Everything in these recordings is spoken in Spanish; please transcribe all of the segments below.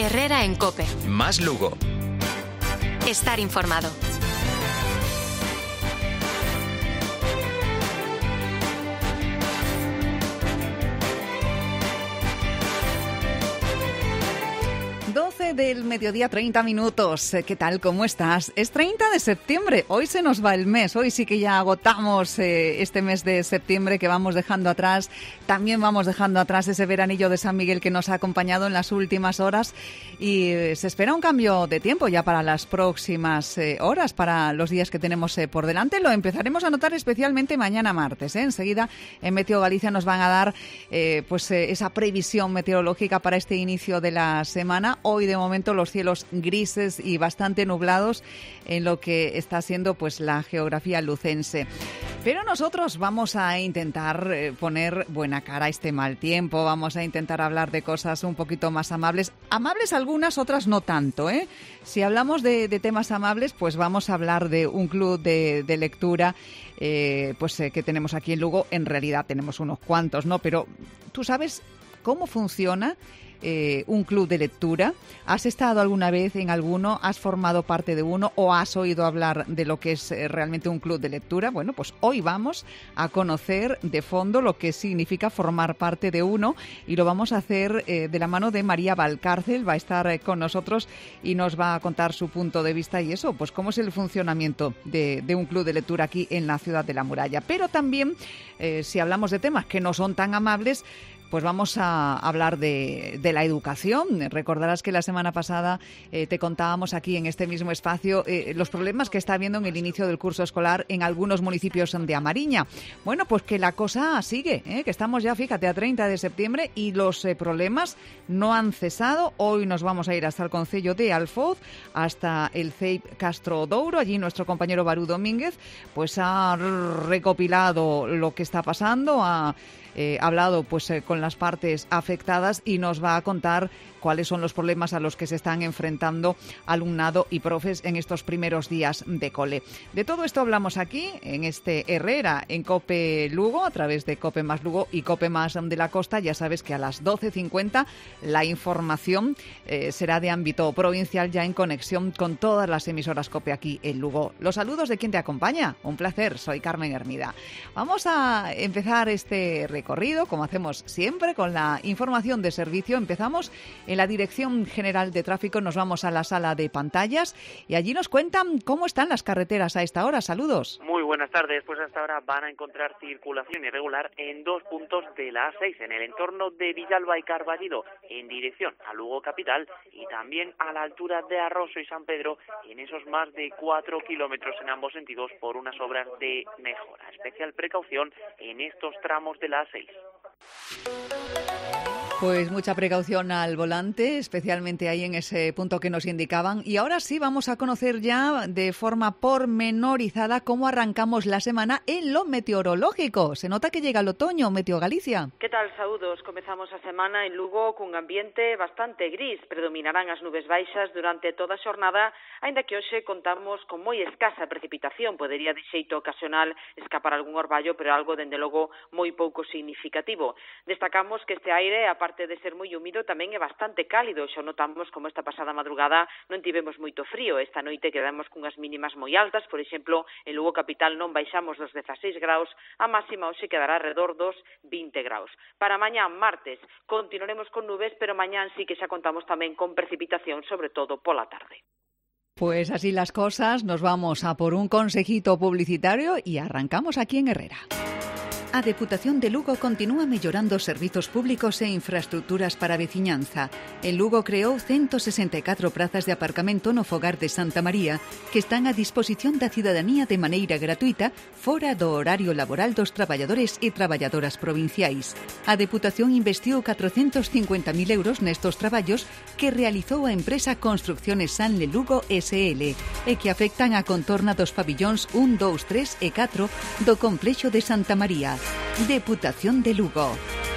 Herrera en COPE. Más Lugo. Estar informado. Del mediodía, 30 minutos. ¿Qué tal? ¿Cómo estás? Es 30 de septiembre. Hoy se nos va el mes. Hoy sí que ya agotamos este mes de septiembre que vamos dejando atrás. También vamos dejando atrás ese veranillo de San Miguel que nos ha acompañado en las últimas horas. Y se espera un cambio de tiempo ya para las próximas horas, para los días que tenemos por delante. Lo empezaremos a notar especialmente mañana martes. Enseguida en Meteo Galicia nos van a dar esa previsión meteorológica para este inicio de la semana. Hoy de momento los cielos grises y bastante nublados en lo que está siendo pues la geografía lucense. Pero nosotros vamos a intentar poner buena cara a este mal tiempo, vamos a intentar hablar de cosas un poquito más amables. Amables algunas, otras no tanto, ¿eh? Si hablamos de temas amables, pues vamos a hablar de un club de lectura que tenemos aquí en Lugo. En realidad tenemos unos cuantos, ¿no? Pero ¿tú sabes cómo funciona un club de lectura? ¿Has estado alguna vez en alguno? ¿Has formado parte de uno? ¿O has oído hablar de lo que es realmente un club de lectura? Bueno, pues hoy vamos a conocer de fondo lo que significa formar parte de uno y lo vamos a hacer de la mano de María Valcárcel. Va a estar con nosotros y nos va a contar su punto de vista y eso, pues cómo es el funcionamiento de un club de lectura aquí en la ciudad de La Muralla. Pero también, si hablamos de temas que no son tan amables, pues vamos a hablar de la educación. Recordarás que la semana pasada te contábamos aquí en este mismo espacio los problemas que está habiendo en el inicio del curso escolar en algunos municipios de Amariña. Bueno, pues que la cosa sigue, que estamos ya, fíjate, a 30 de septiembre y los problemas no han cesado. Hoy nos vamos a ir hasta el concello de Alfoz, hasta el CEIP Castro Douro. Allí nuestro compañero Barú Domínguez pues ha recopilado lo que está pasando, ha hablado con las partes afectadas y nos va a contar cuáles son los problemas a los que se están enfrentando alumnado y profes en estos primeros días de cole. De todo esto hablamos aquí en este Herrera en COPE Lugo, a través de COPE Más Lugo y COPE Más de la Costa. Ya sabes que a las 12:50 la información será de ámbito provincial, ya en conexión con todas las emisoras COPE aquí en Lugo. Los saludos de quien te acompaña. Un placer, soy Carmen Hermida. Vamos a empezar este recorrido, como hacemos siempre, con la información de servicio. Empezamos en la Dirección General de Tráfico, nos vamos a la sala de pantallas y allí nos cuentan cómo están las carreteras a esta hora. Saludos. Muy buenas tardes. Pues hasta ahora van a encontrar circulación irregular en dos puntos de la A6, en el entorno de Villalba y Carballido, en dirección a Lugo capital, y también a la altura de Arroso y San Pedro, en esos más de 4 kilómetros en ambos sentidos por unas obras de mejora. Especial precaución en estos tramos de la A6. Pues mucha precaución al volante, especialmente ahí en ese punto que nos indicaban. Y ahora sí vamos a conocer ya de forma pormenorizada cómo arrancamos la semana en lo meteorológico. Se nota que llega el otoño, Meteo Galicia. Que tal, saúdos? Comezamos a semana en Lugo cun ambiente bastante gris. Predominarán as nubes baixas durante toda a xornada, aínda que hoxe contamos con moi escasa precipitación. Podería de xeito ocasional escapar algún orballo, pero algo, dende logo, moi pouco significativo. Destacamos que este aire, aparte de ser moi húmido, tamén é bastante cálido. Xa notamos como esta pasada madrugada non tivemos moito frío. Esta noite quedamos cunhas mínimas moi altas. Por exemplo, en Lugo capital non baixamos dos 16 graus, a máxima hoxe quedará alrededor dos 20 graus. Para mañán, martes, continuaremos con nubes, pero mañán sí que xa contamos tamén con precipitación, sobre todo pola tarde. Pues así las cosas, nos vamos a por un consejito publicitario y arrancamos aquí en Herrera. A Deputación de Lugo continúa mellorando servizos públicos e infraestructuras para a veciñanza. En Lugo creou 164 prazas de aparcamento no fogar de Santa María que están a disposición da cidadanía de maneira gratuita fora do horario laboral dos traballadores e traballadoras provinciais. A Deputación investiu 450.000 euros nestos traballos que realizou a empresa Construcciones Sanle Lugo SL e que afectan a contorna dos pabillóns 1, 2, 3 e 4 do complexo de Santa María. Deputación de Lugo.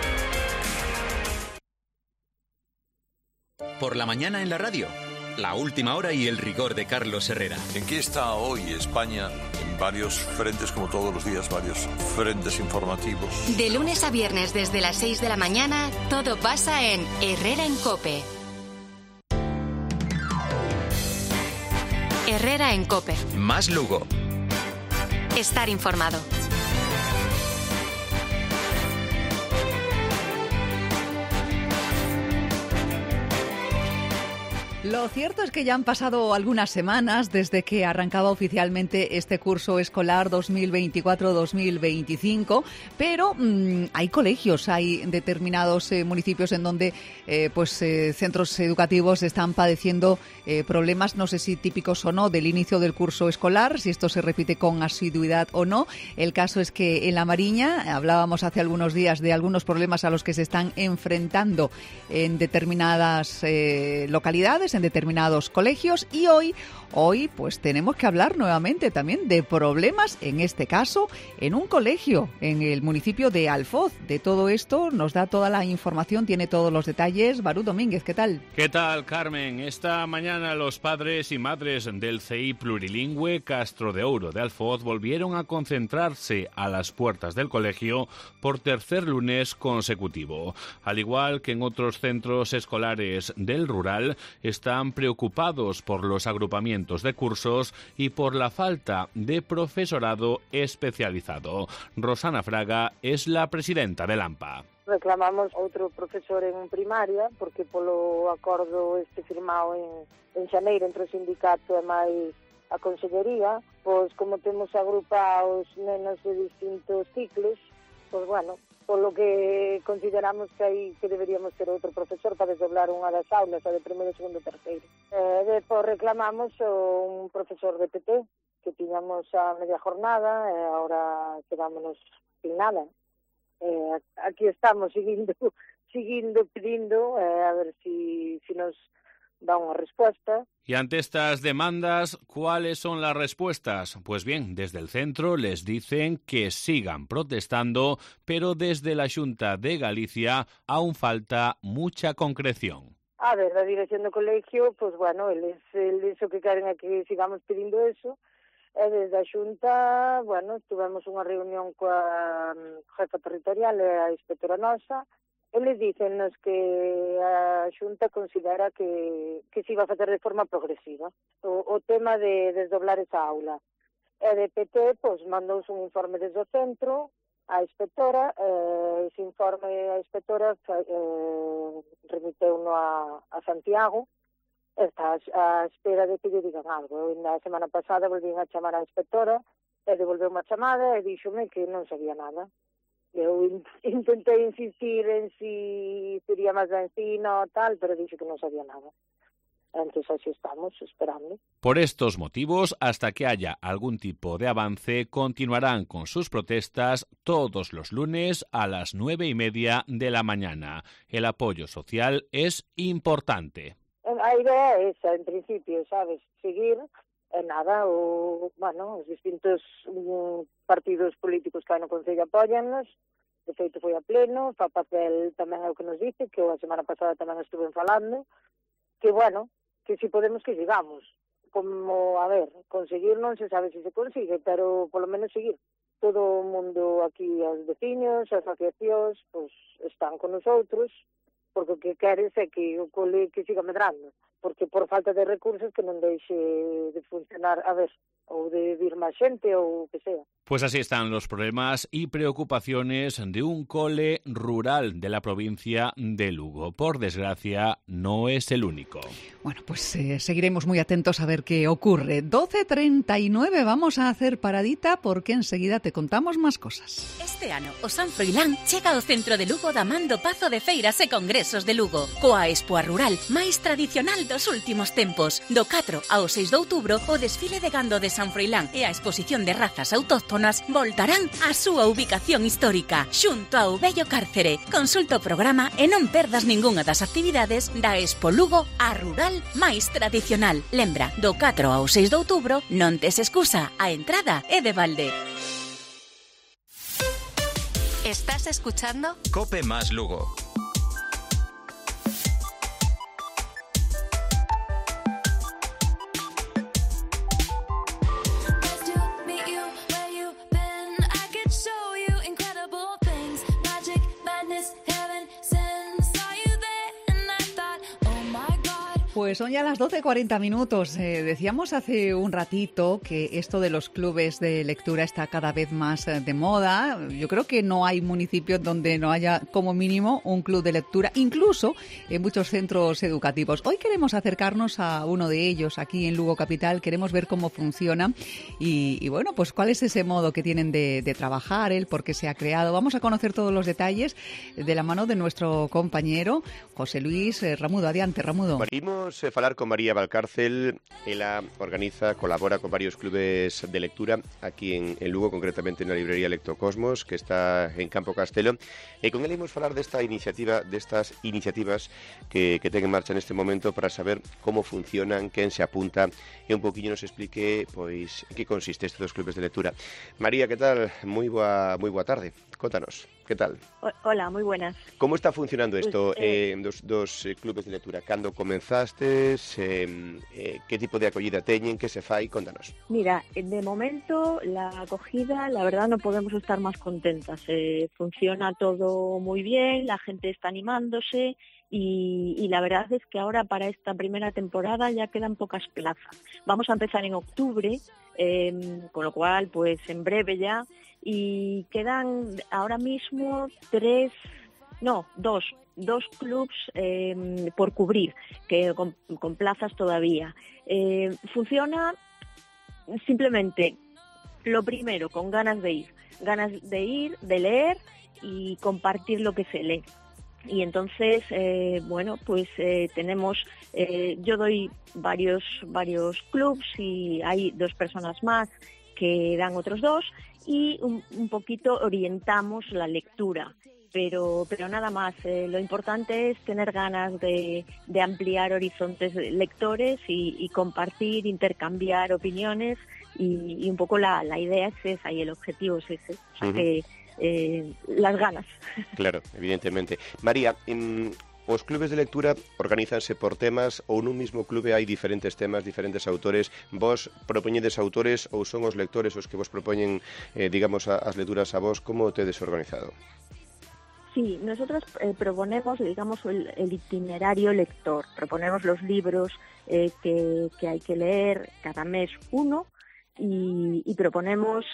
Por la mañana en la radio, la última hora y el rigor de Carlos Herrera. ¿En qué está hoy España? En varios frentes, como todos los días, varios frentes informativos. De lunes a viernes desde las 6 de la mañana, todo pasa en Herrera en COPE. Herrera en COPE. Más Lugo. Estar informado. Lo cierto es que ya han pasado algunas semanas desde que arrancaba oficialmente este curso escolar 2024-2025, pero hay colegios, hay determinados municipios en donde centros educativos están padeciendo problemas, no sé si típicos o no, del inicio del curso escolar, si esto se repite con asiduidad o no. El caso es que en La Mariña hablábamos hace algunos días de algunos problemas a los que se están enfrentando en determinadas localidades, en determinados colegios, y hoy pues tenemos que hablar nuevamente también de problemas, en este caso en un colegio en el municipio de Alfoz. De todo esto nos da toda la información, tiene todos los detalles Barú Domínguez. ¿Qué tal? ¿Qué tal, Carmen? Esta mañana los padres y madres del CEI plurilingüe Castro de Ouro de Alfoz volvieron a concentrarse a las puertas del colegio por tercer lunes consecutivo. Al igual que en otros centros escolares del rural, están preocupados por los agrupamientos de cursos y por la falta de profesorado especializado. Rosana Fraga es la presidenta del AMPA. Reclamamos outro profesor en primaria, porque polo acordo firmado en xaneiro entre o sindicato e máis a consellería, pois como temos agrupados nenos de distintos ciclos, pois bueno, polo que consideramos que deberíamos ter outro profesor para desdoblar unha das aulas, a de primeiro, segundo e terceiro. Depois reclamamos un profesor de PT, que tiñamos a media jornada, e agora quedámonos sin nada. Aquí estamos seguindo pedindo, a ver si nos da una respuesta. Y ante estas demandas, ¿cuáles son las respuestas? Pues bien, desde el centro les dicen que sigan protestando, pero desde la Xunta de Galicia aún falta mucha concreción. A ver, la dirección do colegio, pues bueno, eles o que queren é que sigamos pedindo eso. E desde a Xunta, bueno, tuvemos unha reunión coa jefa territorial e a inspectora nosa. Eles dícennos que a Xunta considera que se iba a facer de forma progresiva o tema de desdoblar esa aula. E de PT, pois, mandouse un informe desde o centro a inspectora, ese informe a inspectora remiteu-no a Santiago. Está a espera de que lle digan algo. Na semana pasada volvín a chamar a inspectora e devolveu unha chamada e díxome que non sabía nada. Eu intentei insistir en si sería máis de ensino tal, pero dixo que non sabía nada. Entonces así estamos, esperando. Por estos motivos, hasta que haya algún tipo de avance, continuarán con sus protestas todos los lunes a las 9:30 de la mañana. El apoyo social es importante. A idea é esa, en principio, sabes, seguir, nada, os distintos partidos políticos que hai no Concello apóyannos, de feito foi a pleno, fa papel tamén é o que nos dice, que a semana pasada tamén estuve falando, que bueno, que si podemos que sigamos, como, a ver, conseguir non se sabe se consigue, pero polo menos seguir. Todo o mundo aquí, os veciños, as asociacións, pois están con nosotros, porque o que queres é que o cole que siga medrando, porque por falta de recursos que non deixe de funcionar, a ver, ou de vir máis xente ou o que sea. Pues así están los problemas y preocupaciones de un cole rural de la provincia de Lugo. Por desgracia, no es el único. Bueno, pues seguiremos muy atentos a ver qué ocurre. 12:39, vamos a hacer paradita porque enseguida te contamos más cosas. Este ano, o San Froilán chega ao centro de Lugo da man do Pazo de Feiras e Congresos de Lugo, coa expoa rural máis tradicional dos últimos tempos. Do 4 ao 6 de outubro, o desfile de gando de San Froilán e a exposición de razas autóctonas voltarán á súa ubicación histórica, xunto ao vello cárcere. Consulta o programa e non perdas ningunha das actividades da Expo Lugo, a rural máis tradicional. Lembra, do 4 ao 6 de outubro non tes excusa, a entrada é de balde. ¿Estás escuchando? COPE más Lugo. Pues son ya las 12:40 minutos. Decíamos hace un ratito que esto de los clubes de lectura está cada vez más de moda. Yo creo que no hay municipio donde no haya como mínimo un club de lectura, incluso en muchos centros educativos. Hoy queremos acercarnos a uno de ellos aquí en Lugo Capital. Queremos ver cómo funciona y bueno, pues cuál es ese modo que tienen de trabajar, el por qué se ha creado. Vamos a conocer todos los detalles de la mano de nuestro compañero José Luis Ramudo. Adiante, Ramudo. Imos falar con María Valcárcel. Ela colabora con varios clubes de lectura aquí en Lugo, concretamente na librería Lectocosmos, que está en Campo Castelo, e con ela imos falar destas iniciativas que ten en marcha neste momento para saber como funcionan, quen se apunta e un poquinho nos explique pois en que consiste estes dos clubes de lectura. María, que tal? Moi boa tarde. Contanos, que tal? Hola, moi buenas. Como está funcionando isto dos clubes de lectura? Cando comenzastes? Que tipo de acollida teñen? Que se fai? Contanos. Mira, de momento la acogida, la verdad no podemos estar más contentas. Funciona todo muy bien, la gente está animándose y la verdad es que ahora para esta primera temporada ya quedan pocas plazas. Vamos a empezar en octubre, con lo cual pues en breve ya, y quedan ahora mismo dos clubs por cubrir, que con plazas todavía. Funciona simplemente, lo primero, con ganas de ir, de leer y compartir lo que se lee. Y entonces, tenemos, yo doy varios clubs y hay 2 personas más que dan otros 2 y un poquito orientamos la lectura, pero nada más. Lo importante es tener ganas de ampliar horizontes de lectores y compartir, intercambiar opiniones y un poco la idea es esa y el objetivo es ese. O sea que las ganas. Claro, evidentemente. María, os clubes de lectura organízanse por temas ou nun mismo clube hai diferentes temas, diferentes autores? Vos propoñedes autores ou son os lectores os que vos propoñen, as lecturas a vos? Como tedes organizado? Sí, nosotros proponemos, el itinerario lector. Proponemos los libros que hay que leer cada mes uno. Y proponemos,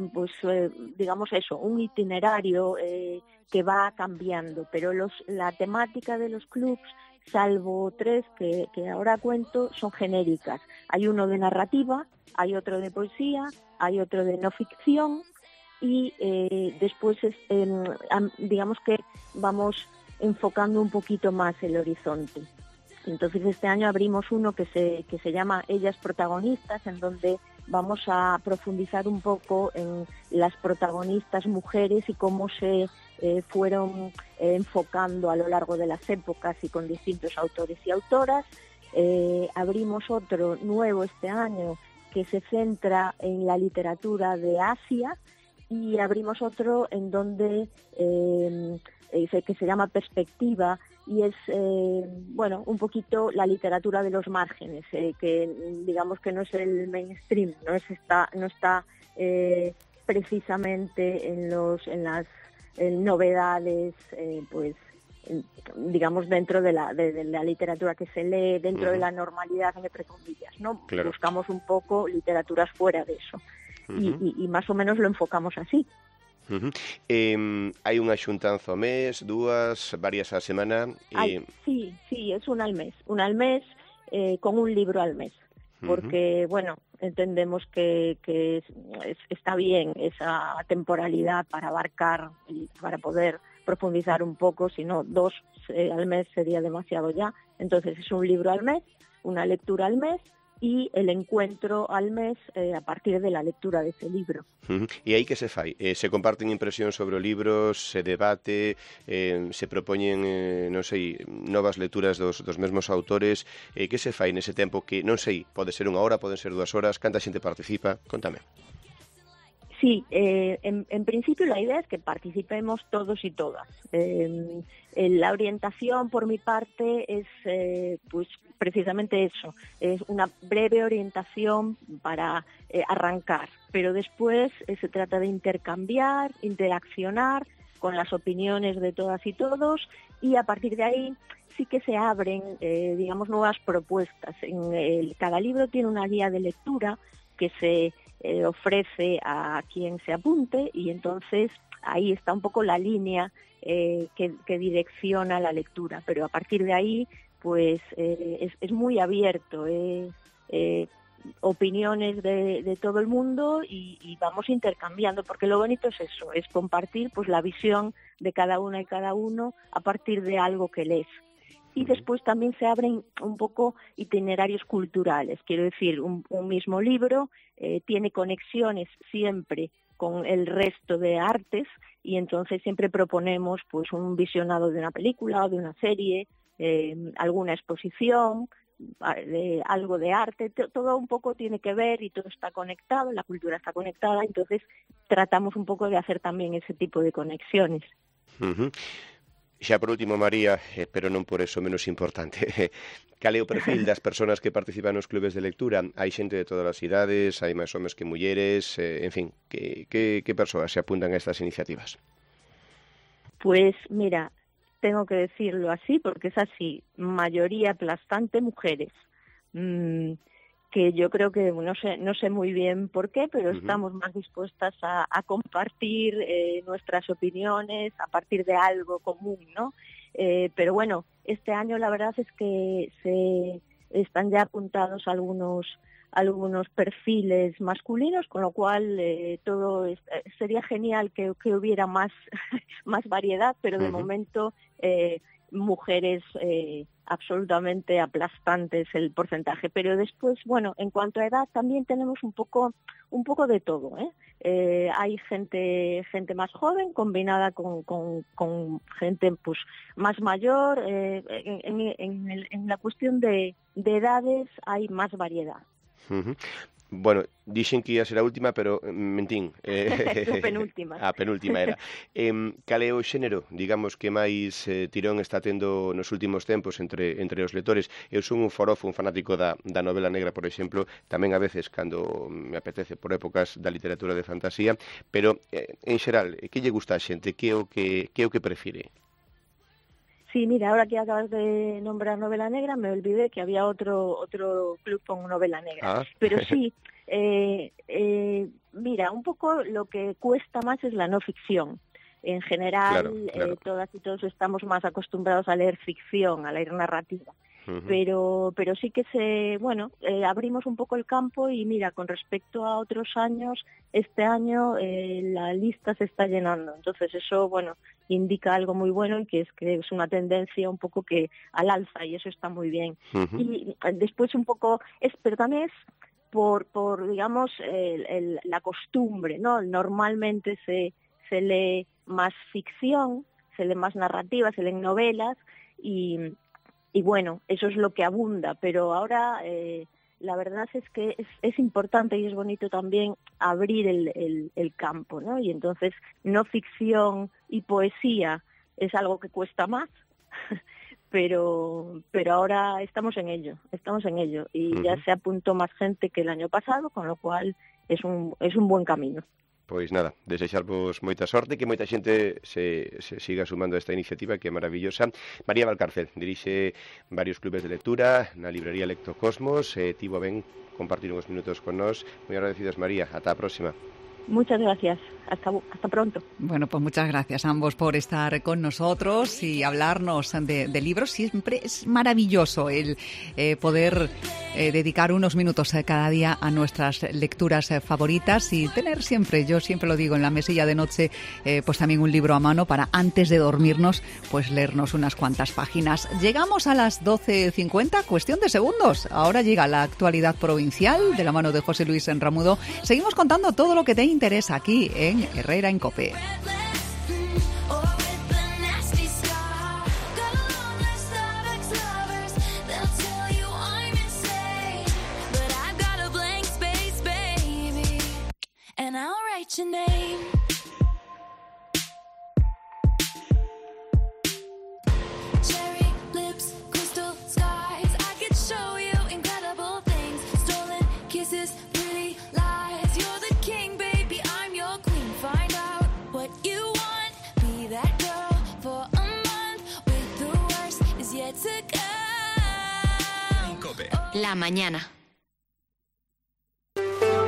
un itinerario que va cambiando, pero la temática de los clubs, salvo 3 que ahora cuento, son genéricas. Hay uno de narrativa, hay otro de poesía, hay otro de no ficción y después que vamos enfocando un poquito más el horizonte. Entonces este año abrimos uno que se llama Ellas Protagonistas, en donde vamos a profundizar un poco en las protagonistas mujeres y cómo se fueron enfocando a lo largo de las épocas y con distintos autores y autoras. Abrimos otro nuevo este año que se centra en la literatura de Asia y abrimos otro en donde que se llama Perspectiva y es un poquito la literatura de los márgenes, que digamos que no es el mainstream, no está precisamente en las novedades, dentro de la literatura que se lee, dentro de la normalidad, entre comillas, ¿no? Claro. Buscamos un poco literaturas fuera de eso y más o menos lo enfocamos así. Hai unha xuntanza ao mes, 2, varias á semana? Sí, es una al mes con un libro al mes, porque entendemos que está bien esa temporalidad para abarcar y para poder profundizar un poco, si no 2 al mes sería demasiado ya. Entonces es un libro al mes, una lectura al mes y el encuentro al mes a partir de la lectura de ese libro. E aí que se fai? Se comparten impresións sobre o libro, se debate, se propoñen, novas lecturas dos mesmos autores. Que se fai nese tempo que, pode ser 1 hora, poden ser 2 horas? Canta xente participa? Contame. Sí, en principio la idea es que participemos todos y todas. La orientación por mi parte es precisamente eso, es una breve orientación para arrancar, pero después se trata de intercambiar, interaccionar con las opiniones de todas y todos y a partir de ahí sí que se abren, digamos, nuevas propuestas. Cada libro tiene una guía de lectura que se ofrece a quien se apunte, y entonces ahí está un poco la línea que direcciona la lectura, pero a partir de ahí pues es muy abierto, opiniones de todo el mundo y vamos intercambiando, porque lo bonito es eso, es compartir pues la visión de cada una y cada uno a partir de algo que lees. Y después también se abren un poco itinerarios culturales, quiero decir, un mismo libro tiene conexiones siempre con el resto de artes, y entonces siempre proponemos pues un visionado de una película o de una serie, alguna exposición, algo de arte, todo un poco tiene que ver y todo está conectado, la cultura está conectada, entonces tratamos un poco de hacer también ese tipo de conexiones. Xa por último, María, pero non por eso menos importante, cal é o perfil das persoas que participan nos clubes de lectura? Hai xente de todas as idades, hai máis homes que mulleres, en fin, que persoas se apuntan a estas iniciativas? Pues mira, tengo que decirlo así porque es así, mayoría aplastante mujeres, que yo creo que no sé muy bien por qué, pero estamos más dispuestas a compartir nuestras opiniones a partir de algo común, ¿no? Pero bueno, este año la verdad es que se están ya apuntados algunos perfiles masculinos, con lo cual sería genial que hubiera más variedad, pero de momento mujeres absolutamente aplastantes el porcentaje, pero después, bueno, en cuanto a edad también tenemos un poco de todo, hay gente más joven combinada con gente pues más mayor, en la cuestión de edades hay más variedad. Bueno, dixen que ia ser a última, pero mentín. A penúltima. A penúltima era. Cal é o xénero, digamos, que máis tirón está tendo nos últimos tempos entre os lectores? Eu son un forofo, un fanático da novela negra, por exemplo, tamén a veces cando me apetece por épocas da literatura de fantasía, pero en xeral, que lle gusta a xente? Que é o que prefire? Sí, mira, ahora que acabas de nombrar novela negra, me olvidé que había otro club con novela negra. Pero sí, mira, un poco lo que cuesta más es la no ficción. En general, claro. Todas y todos estamos más acostumbrados a leer ficción, a leer narrativa. Pero sí que abrimos un poco el campo y mira, con respecto a otros años, este año la lista se está llenando. Entonces eso, indica algo muy bueno y que es una tendencia un poco que al alza y eso está muy bien. Y después un poco, pero también es por digamos, la costumbre, ¿no? Normalmente se lee más ficción, se lee más narrativa, se leen novelas y bueno, eso es lo que abunda, pero ahora la verdad es que es importante y es bonito también abrir el campo, ¿no? Y entonces no ficción y poesía es algo que cuesta más, pero ahora estamos en ello y ya se apuntó más gente que el año pasado, con lo cual es un buen camino. Pois nada, desexarvos moita sorte, que moita xente se siga sumando a esta iniciativa que é maravillosa. María Valcárcel dirixe varios clubes de lectura na librería Lectocosmos, tivo ben compartir uns minutos con nós. Moi agradecidos, María, ata a próxima. Muchas gracias. Hasta pronto. Bueno, pues muchas gracias a ambos por estar con nosotros y hablarnos de libros. Siempre es maravilloso el poder dedicar unos minutos cada día a nuestras lecturas favoritas y tener siempre, yo siempre lo digo, en la mesilla de noche, pues también un libro a mano para antes de dormirnos, pues leernos unas cuantas páginas. Llegamos a las 12:50, cuestión de segundos. Ahora llega la actualidad provincial de la mano de José Luis Enramudo. Seguimos contando todo lo que te interesa aquí en Herrera en COPE. What you COPE. La mañana.